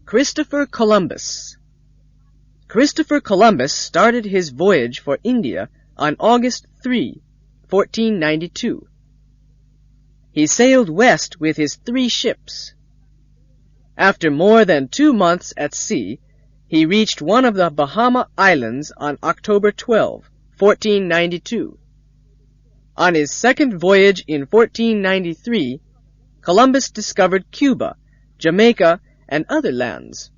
Christopher Columbus. Christopher Columbus started his voyage for India on August 3, 1492. He sailed west with his 3 ships. After more than 2 months at sea, he reached one of the Bahama Islands on October 12, 1492. On his second voyage in 1493, Columbus discovered Cuba, Jamaica, and other lands.